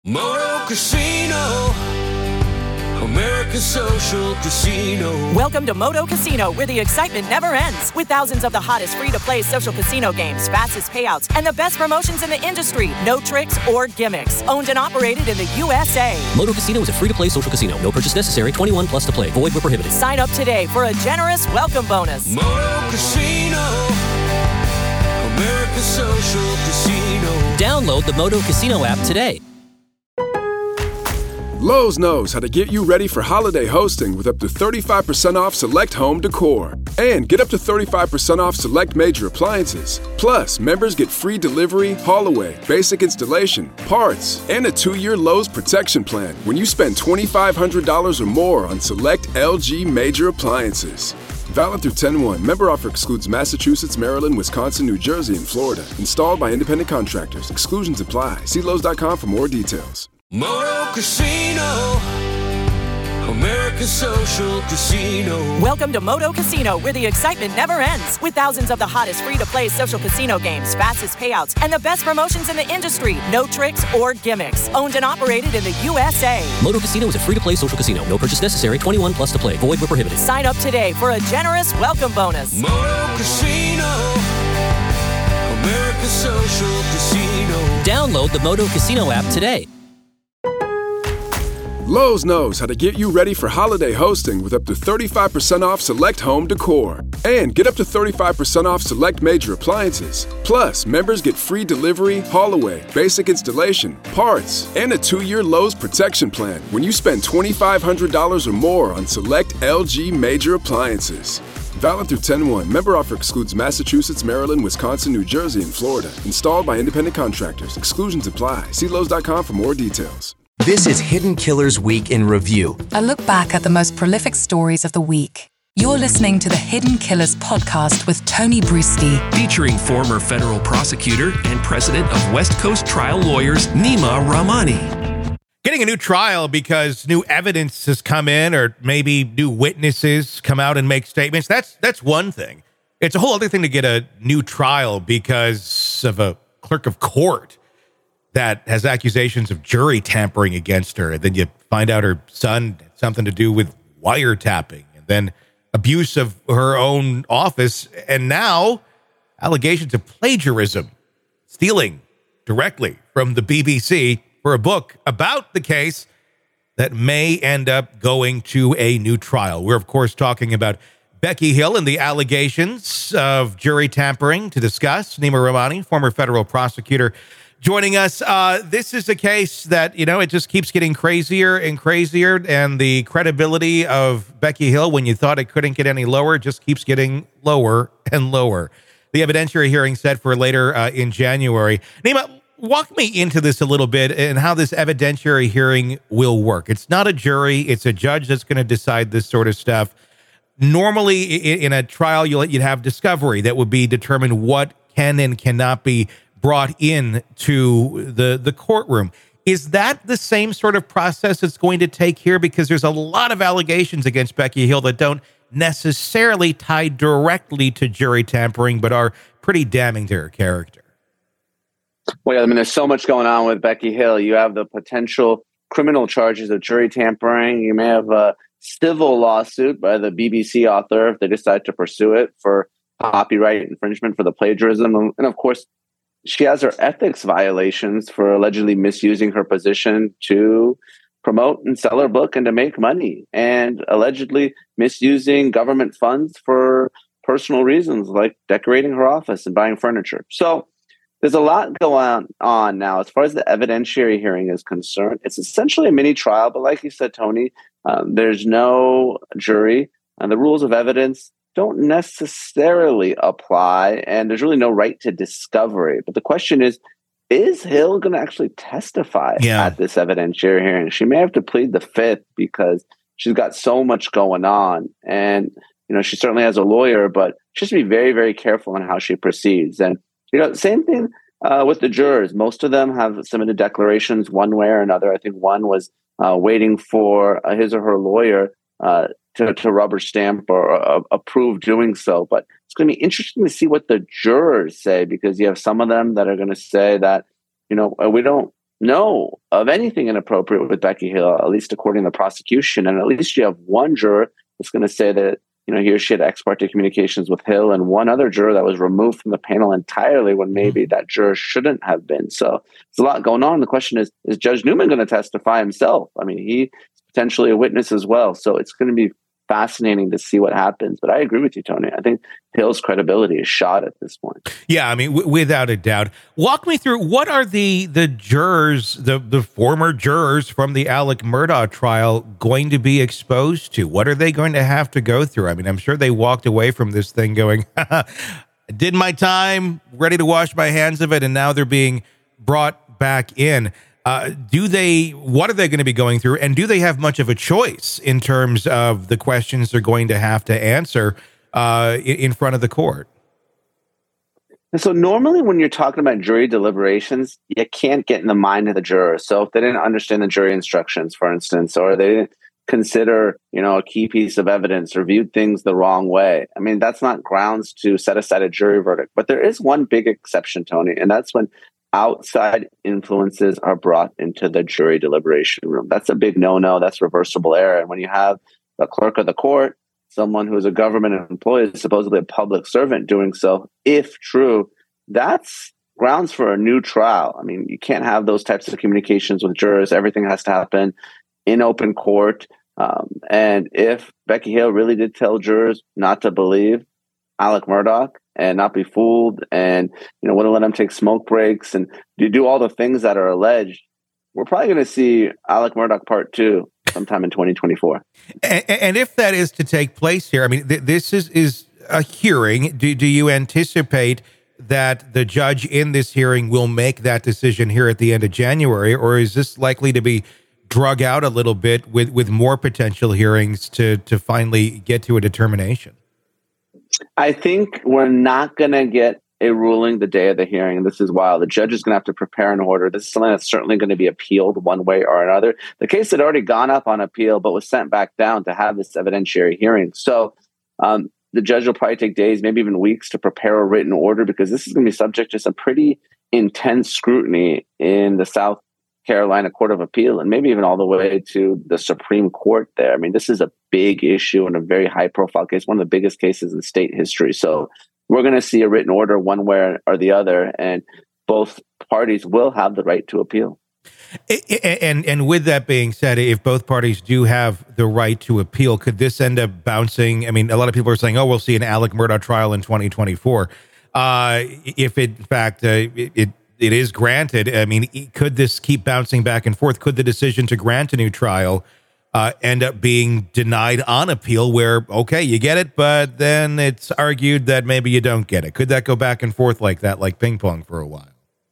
Moto Casino, American Social Casino. Welcome to Moto Casino, where the excitement never ends. With thousands of the hottest free-to-play social casino games, fastest payouts, and the best promotions in the industry. No tricks or gimmicks. Owned and operated in the USA. Moto Casino is a free-to-play social casino. No purchase necessary. 21 plus to play. Void where prohibited. Sign up today for a generous welcome bonus. Moto Casino, American Social Casino. Download the Moto Casino app today. Lowe's knows how to get you ready for holiday hosting with up to 35% off select home decor. And get up to 35% off select major appliances. Plus, members get free delivery, haul away, basic installation, parts, and a 2-year Lowe's protection plan when you spend $2,500 or more on select LG major appliances. Valid through 10/1. Member offer excludes Massachusetts, Maryland, Wisconsin, New Jersey, and Florida. Installed by independent contractors. Exclusions apply. See Lowe's.com for more details. Moto Casino, American Social Casino. Welcome to Moto Casino, where the excitement never ends. With thousands of the hottest free-to-play social casino games, fastest payouts, and the best promotions in the industry. No tricks or gimmicks. Owned and operated in the USA. Moto Casino is a free-to-play social casino. No purchase necessary. 21 plus to play. Void where prohibited. Sign up today for a generous welcome bonus. Moto Casino, American Social Casino. Download the Moto Casino app today. Lowe's knows how to get you ready for holiday hosting with up to 35% off select home decor. And get up to 35% off select major appliances. Plus, members get free delivery, haul away, basic installation, parts, and a 2-year Lowe's protection plan when you spend $2,500 or more on select LG major appliances. Valid through 10/1. Member offer excludes Massachusetts, Maryland, Wisconsin, New Jersey, and Florida. Installed by independent contractors. Exclusions apply. See Lowe's.com for more details. This is Hidden Killers Week in Review. A look back at the most prolific stories of the week. You're listening to the Hidden Killers podcast with Tony Bruschi. Featuring former federal prosecutor and president of West Coast Trial Lawyers, Nima Rahmani. Getting a new trial because new evidence has come in, or maybe new witnesses come out and make statements, that's one thing. It's a whole other thing to get a new trial because of a clerk of court that has accusations of jury tampering against her. And then you find out her son had something to do with wiretapping, and then abuse of her own office, and now allegations of plagiarism, stealing directly from the BBC for a book about the case that may end up going to a new trial. We're, of course, talking about Becky Hill and the allegations of jury tampering. To discuss, Nima Rahmani, former federal prosecutor, joining us. This is a case that, it just keeps getting crazier and crazier, and the credibility of Becky Hill, when you thought it couldn't get any lower, just keeps getting lower and lower. The evidentiary hearing set for later in January. Nima, walk me into this a little bit and how this evidentiary hearing will work. It's not a jury. It's a judge that's going to decide this sort of stuff. Normally, in a trial, you'd have discovery that would be determined what can and cannot be brought in to the courtroom. Is that the same sort of process it's going to take here? Because there's a lot of allegations against Becky Hill that don't necessarily tie directly to jury tampering, but are pretty damning to her character. Well, there's so much going on with Becky Hill. You have the potential criminal charges of jury tampering. You may have a civil lawsuit by the BBC author if they decide to pursue it for copyright infringement for the plagiarism. And of course, she has her ethics violations for allegedly misusing her position to promote and sell her book and to make money, and allegedly misusing government funds for personal reasons like decorating her office and buying furniture. So there's a lot going on now. As far as the evidentiary hearing is concerned, it's essentially a mini trial, but like you said, Tony, there's no jury, and the rules of evidence don't necessarily apply, and there's really no right to discovery. But the question is Hill going to actually testify at this evidentiary hearing? She may have to plead the fifth because she's got so much going on. And, she certainly has a lawyer, but she has to be very, very careful in how she proceeds. And, same thing with the jurors. Most of them have submitted declarations one way or another. I think one was waiting for his or her lawyer to rubber stamp or approve doing so. But it's going to be interesting to see what the jurors say, because you have some of them that are going to say that, we don't know of anything inappropriate with Becky Hill, at least according to the prosecution. And at least you have one juror that's going to say that, he or she had ex parte communications with Hill, and one other juror that was removed from the panel entirely when maybe that juror shouldn't have been. So there's a lot going on. The question is Judge Newman going to testify himself? I mean, he's potentially a witness as well. So it's going to be fascinating to see what happens. But I agree with you, Tony. I think Hill's credibility is shot at this point. Yeah, I mean, without a doubt. Walk me through, what are the jurors, the former jurors from the Alec Murdaugh trial going to be exposed to? What are they going to have to go through? I mean, I'm sure they walked away from this thing going, I did my time, ready to wash my hands of it, and now they're being brought back in. What are they going to be going through? And do they have much of a choice in terms of the questions they're going to have to answer in front of the court? And so normally when you're talking about jury deliberations, you can't get in the mind of the juror. So if they didn't understand the jury instructions, for instance, or they didn't consider, a key piece of evidence or viewed things the wrong way, I mean, that's not grounds to set aside a jury verdict. But there is one big exception, Tony, and that's when outside influences are brought into the jury deliberation room. That's a big no-no. That's reversible error. And when you have the clerk of the court, someone who is a government employee, supposedly a public servant, doing so, if true, that's grounds for a new trial. I mean, you can't have those types of communications with jurors. Everything has to happen in open court. And if Becky Hill really did tell jurors not to believe Alec Murdaugh and not be fooled, and wouldn't let him take smoke breaks and do all the things that are alleged, we're probably going to see Alec Murdaugh Part 2 sometime in 2024. And if that is to take place here, I mean, this is a hearing. Do you anticipate that the judge in this hearing will make that decision here at the end of January, or is this likely to be drug out a little bit with more potential hearings to finally get to a determination? I think we're not going to get a ruling the day of the hearing. This is wild. The judge is going to have to prepare an order. This is something that's certainly going to be appealed one way or another. The case had already gone up on appeal, but was sent back down to have this evidentiary hearing. So the judge will probably take days, maybe even weeks, to prepare a written order, because this is going to be subject to some pretty intense scrutiny in the South Carolina Court of Appeal, and maybe even all the way to the Supreme Court there. I mean, this is a big issue and a very high-profile case, one of the biggest cases in state history. So we're going to see a written order one way or the other, and both parties will have the right to appeal. And with that being said, if both parties do have the right to appeal, could this end up bouncing? I mean, a lot of people are saying, we'll see an Alec Murdaugh trial in 2024. If in fact it is granted, I mean, could this keep bouncing back and forth? Could the decision to grant a new trial end up being denied on appeal, where, okay, you get it, but then it's argued that maybe you don't get it? Could that go back and forth like that, like ping pong for a while?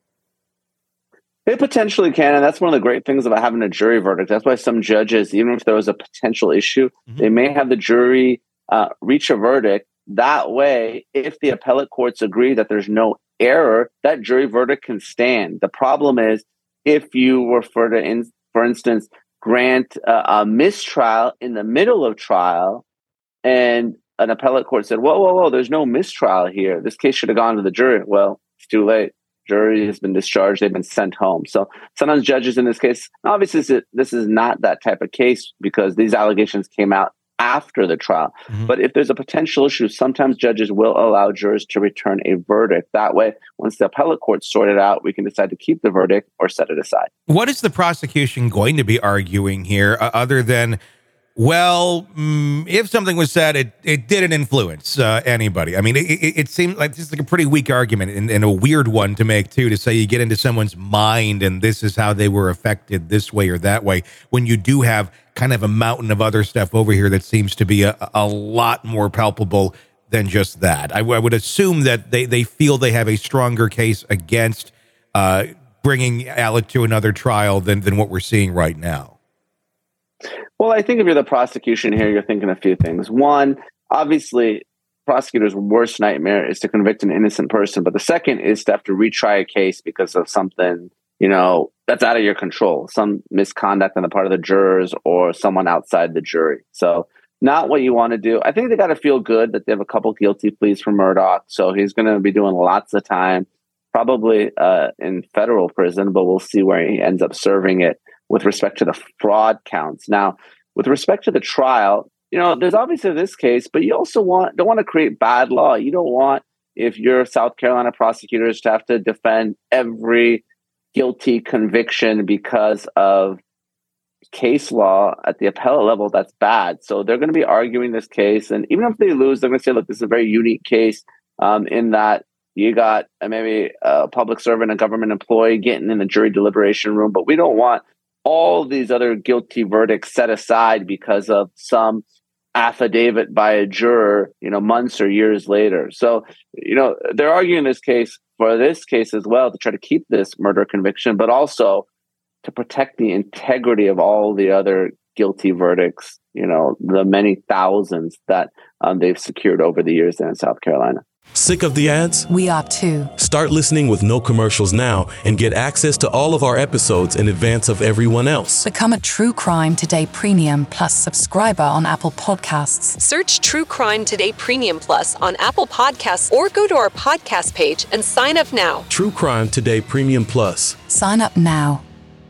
It potentially can, and that's one of the great things about having a jury verdict. That's why some judges, even if there was a potential issue, they may have the jury reach a verdict. That way, if the appellate courts agree that there's no error, that jury verdict can stand. The problem is if you were, for instance, grant a mistrial in the middle of trial, and an appellate court said, whoa, there's no mistrial here. This case should have gone to the jury. Well, it's too late. Jury has been discharged. They've been sent home. So sometimes judges in this case, obviously this is not that type of case because these allegations came out after the trial. But if there's a potential issue, sometimes judges will allow jurors to return a verdict. That way, once the appellate court sort it out, we can decide to keep the verdict or set it aside. What is the prosecution going to be arguing here, other than, if something was said, it didn't influence anybody? I mean, it seemed like this is like a pretty weak argument and a weird one to make, too, to say you get into someone's mind and this is how they were affected this way or that way, when you do have kind of a mountain of other stuff over here that seems to be a lot more palpable than just that. I would assume that they feel they have a stronger case against bringing Alec to another trial than what we're seeing right now. Well, I think if you're the prosecution here, you're thinking a few things. One, obviously, prosecutor's worst nightmare is to convict an innocent person. But the second is to have to retry a case because of something, that's out of your control, some misconduct on the part of the jurors or someone outside the jury. So not what you want to do. I think they got to feel good that they have a couple guilty pleas for Murdaugh. So he's going to be doing lots of time. probably in federal prison, but we'll see where he ends up serving it with respect to the fraud counts. Now, with respect to the trial, there's obviously this case, but you also don't want to create bad law. You don't want, if you're South Carolina prosecutors, to have to defend every guilty conviction because of case law at the appellate level. That's bad. So they're going to be arguing this case. And even if they lose, they're going to say, look, this is a very unique case in that you got maybe a public servant, a government employee getting in the jury deliberation room, but we don't want all these other guilty verdicts set aside because of some affidavit by a juror, months or years later. So, they're arguing this case for this case as well to try to keep this murder conviction, but also to protect the integrity of all the other guilty verdicts, the many thousands that they've secured over the years there in South Carolina. Sick of the ads? We are too. Start listening with no commercials now and get access to all of our episodes in advance of everyone else. Become a True Crime Today Premium Plus subscriber on Apple Podcasts. Search True Crime Today Premium Plus on Apple Podcasts or go to our podcast page and sign up now. True Crime Today Premium Plus. Sign up now.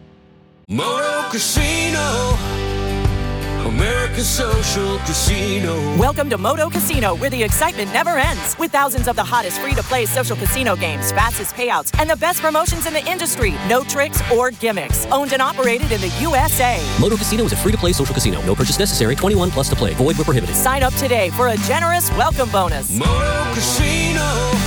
Moto Casino, America's social casino. Welcome to Moto Casino, where the excitement never ends. With thousands of the hottest free-to-play social casino games, fastest payouts, and the best promotions in the industry. No tricks or gimmicks. Owned and operated in the USA. Moto Casino is a free-to-play social casino. No purchase necessary. 21 plus to play. Void where prohibited. Sign up today for a generous welcome bonus. Moto Casino,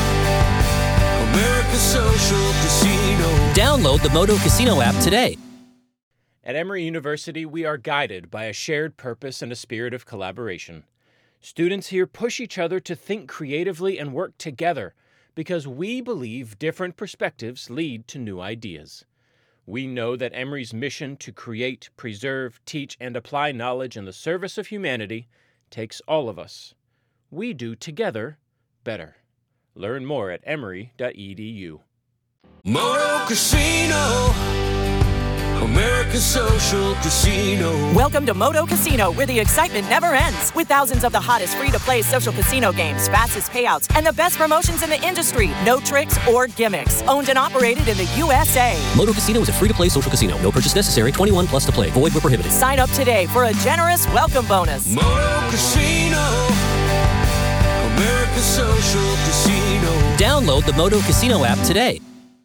America's social casino. Download the Moto Casino app today. At Emory University, we are guided by a shared purpose and a spirit of collaboration. Students here push each other to think creatively and work together because we believe different perspectives lead to new ideas. We know that Emory's mission to create, preserve, teach, and apply knowledge in the service of humanity takes all of us. We do together better. Learn more at emory.edu. Moto Casino, America's social casino. Welcome to Moto Casino, where the excitement never ends. With thousands of the hottest free-to-play social casino games, fastest payouts, and the best promotions in the industry. No tricks or gimmicks. Owned and operated in the USA. Moto Casino is a free-to-play social casino. No purchase necessary. 21 plus to play. Void where prohibited. Sign up today for a generous welcome bonus. Moto Casino, America's social casino. Download the Moto Casino app today.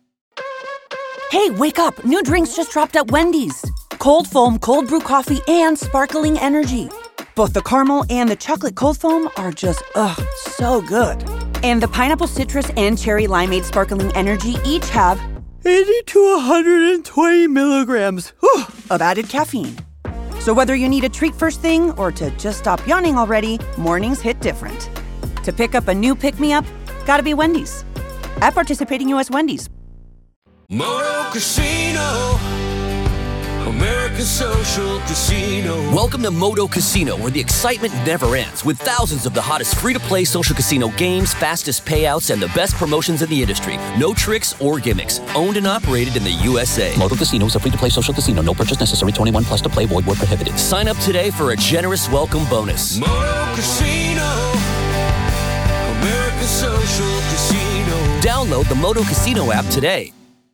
Hey, wake up! New drinks just dropped at Wendy's. Cold foam, cold brew coffee, and sparkling energy. Both the caramel and the chocolate cold foam are just, so good. And the pineapple citrus and cherry limeade sparkling energy each have 80 to 120 milligrams of added caffeine. So whether you need a treat first thing or to just stop yawning already, mornings hit different. To pick up a new pick-me-up, gotta be Wendy's. At participating U.S. Wendy's. Moto Casino, America's social casino. Welcome to Moto Casino, where the excitement never ends. With thousands of the hottest free-to-play social casino games, fastest payouts, and the best promotions in the industry. No tricks or gimmicks. Owned and operated in the USA. Moto Casino is a free-to-play social casino. No purchase necessary. 21 plus to play. Void where prohibited. Sign up today for a generous welcome bonus. Moto Casino, America's social casino. Download the Moto Casino app today.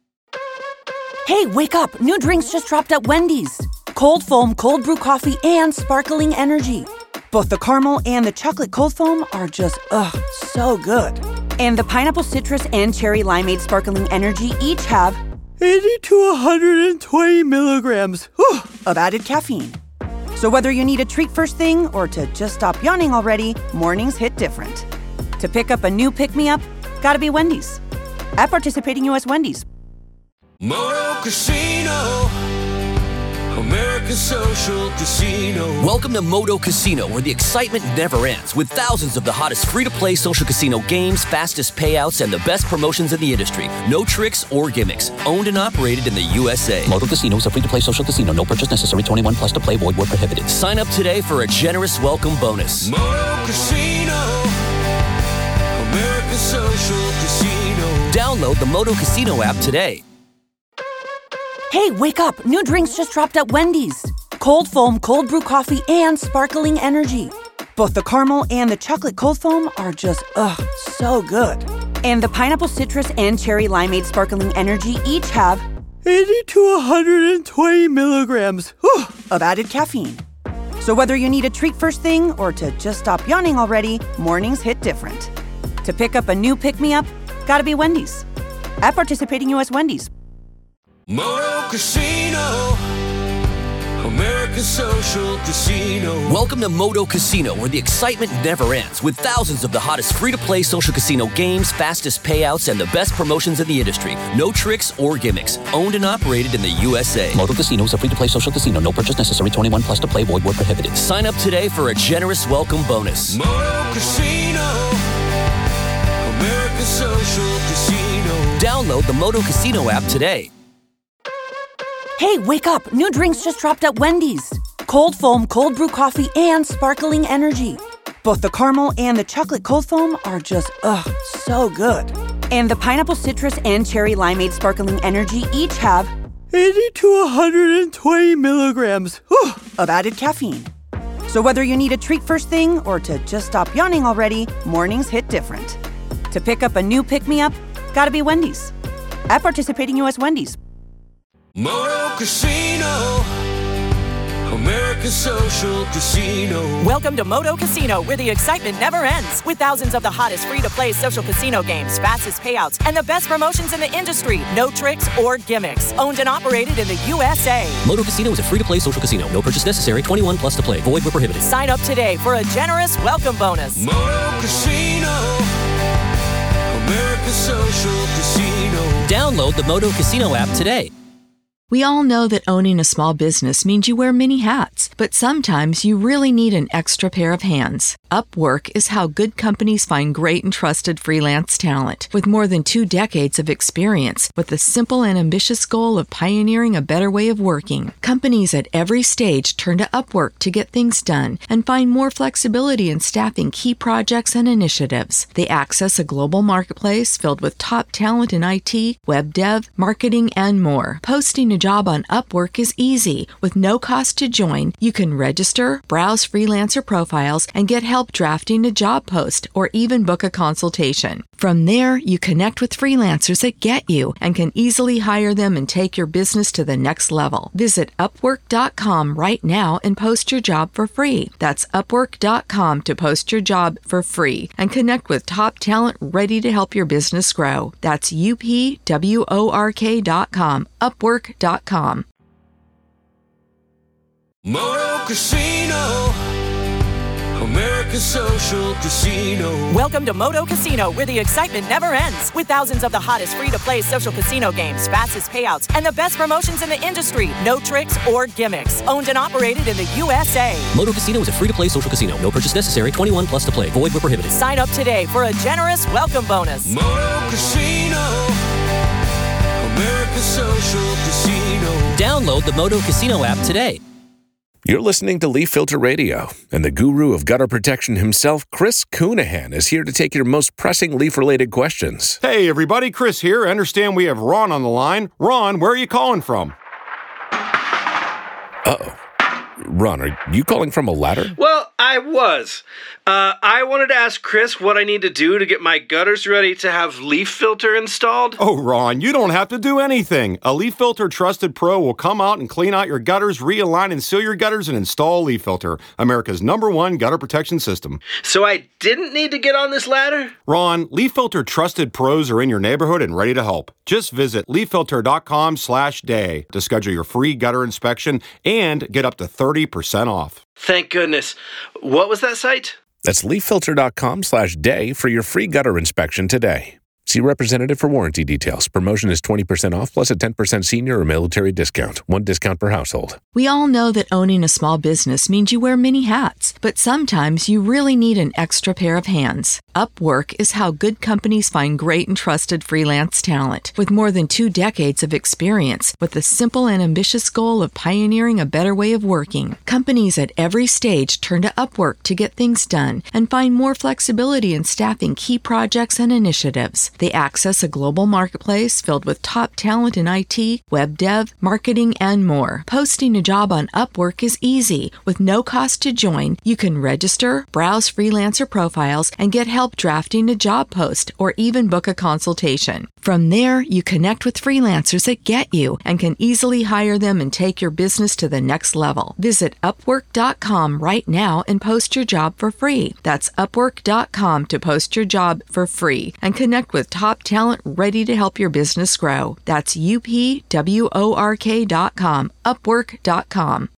Hey, wake up! New drinks just dropped at Wendy's. Cold foam, cold brew coffee, and sparkling energy. Both the caramel and the chocolate cold foam are just, so good. And the pineapple citrus and cherry limeade sparkling energy each have 80 to 120 milligrams of added caffeine. So whether you need a treat first thing or to just stop yawning already, mornings hit different. To pick up a new pick-me-up, gotta be Wendy's. At participating U.S. Wendy's. Moto Casino, America's social casino. Welcome to Moto Casino, where the excitement never ends. With thousands of the hottest free-to-play social casino games, fastest payouts, and the best promotions in the industry. No tricks or gimmicks. Owned and operated in the USA. Moto Casino is a free-to-play social casino. No purchase necessary. 21 plus to play. Void where prohibited. Sign up today for a generous welcome bonus. Moto Casino, America's social casino. Download the Moto Casino app today. Hey, wake up! New drinks just dropped at Wendy's. Cold foam, cold brew coffee, and sparkling energy. Both the caramel and the chocolate cold foam are just, so good. And the pineapple citrus and cherry limeade sparkling energy each have 80 to 120 milligrams of added caffeine. So whether you need a treat first thing or to just stop yawning already, mornings hit different. To pick up a new pick-me-up, gotta be Wendy's. At participating U.S. Wendy's. Moto Casino, American Social Casino. Welcome to Moto Casino, where the excitement never ends, with thousands of the hottest free-to-play social casino games, fastest payouts, and the best promotions in the industry. No tricks or gimmicks. Owned and operated in the USA. Moto Casino is a free-to-play social casino. No purchase necessary. 21 plus to play. Void where prohibited. Sign up today for a generous welcome bonus. Moto Casino, American Social Casino. Download the Moto Casino app today. Hey, wake up! New drinks just dropped at Wendy's. Cold foam, cold brew coffee, and sparkling energy. Both the caramel and the chocolate cold foam are just, so good. And the pineapple citrus and cherry limeade sparkling energy each have 80 to 120 milligrams of added caffeine. So whether you need a treat first thing or to just stop yawning already, mornings hit different. To pick up a new pick-me-up, gotta be Wendy's. At participating U.S. Wendy's. Moto Casino, American Social Casino. Welcome to Moto Casino, where the excitement never ends. With thousands of the hottest free-to-play social casino games, fastest payouts, and the best promotions in the industry. No tricks or gimmicks. Owned and operated in the USA. Moto Casino is a free-to-play social casino. No purchase necessary. 21 plus to play. Void where prohibited. Sign up today for a generous welcome bonus. Moto Casino, American Social Casino. Download the Moto Casino app today. We all know that owning a small business means you wear many hats, but sometimes you really need an extra pair of hands. Upwork is how good companies find great and trusted freelance talent. With more than 2 decades of experience, with the simple and ambitious goal of pioneering a better way of working, companies at every stage turn to Upwork to get things done and find more flexibility in staffing key projects and initiatives. They access a global marketplace filled with top talent in IT, web dev, marketing, and more. Posting a job on Upwork is easy. With no cost to join, you can register, browse freelancer profiles, and get help drafting a job post or even book a consultation. From there, you connect with freelancers that get you and can easily hire them and take your business to the next level. Visit Upwork.com right now and post your job for free. That's Upwork.com to post your job for free and connect with top talent ready to help your business grow. That's UPWORK.com. Upwork.com. Moto Casino, American Social Casino. Welcome to Moto Casino, where the excitement never ends. With thousands of the hottest free-to-play social casino games, fastest payouts, and the best promotions in the industry. No tricks or gimmicks. Owned and operated in the USA. Moto Casino is a free-to-play social casino. No purchase necessary. 21 plus to play. Void where prohibited. Sign up today for a generous welcome bonus. Moto Casino, American Social Casino. Download the Moto Casino app today. You're listening to Leaf Filter Radio, and the guru of gutter protection himself, Chris Coonahan, is here to take your most pressing leaf-related questions. Hey, everybody, Chris here. I understand we have Ron on the line. Ron, where are you calling from? Uh-oh. Ron, are you calling from a ladder? Well, I was. I wanted to ask Chris what I need to do to get my gutters ready to have Leaf Filter installed. Oh, Ron, you don't have to do anything. A Leaf Filter Trusted Pro will come out and clean out your gutters, realign and seal your gutters, and install Leaf Filter, America's #1 gutter protection system. So I didn't need to get on this ladder? Ron, Leaf Filter Trusted Pros are in your neighborhood and ready to help. Just visit leaffilter.com/day to schedule your free gutter inspection and get up to 30% off. Thank goodness. What was that site? That's leaffilter.com/day for your free gutter inspection today. See representative for warranty details. Promotion is 20% off plus a 10% senior or military discount. 1 discount per household. We all know that owning a small business means you wear many hats, but sometimes you really need an extra pair of hands. Upwork is how good companies find great and trusted freelance talent. With more than 2 decades of experience, with the simple and ambitious goal of pioneering a better way of working, companies at every stage turn to Upwork to get things done and find more flexibility in staffing key projects and initiatives. They access a global marketplace filled with top talent in IT, web dev, marketing, and more. Posting a job on Upwork is easy. With no cost to join, you can register, browse freelancer profiles, and get help drafting a job post or even book a consultation. From there, you connect with freelancers that get you and can easily hire them and take your business to the next level. Visit Upwork.com right now and post your job for free. That's Upwork.com to post your job for free and connect with top talent ready to help your business grow. That's UPWORK.com, Upwork.com.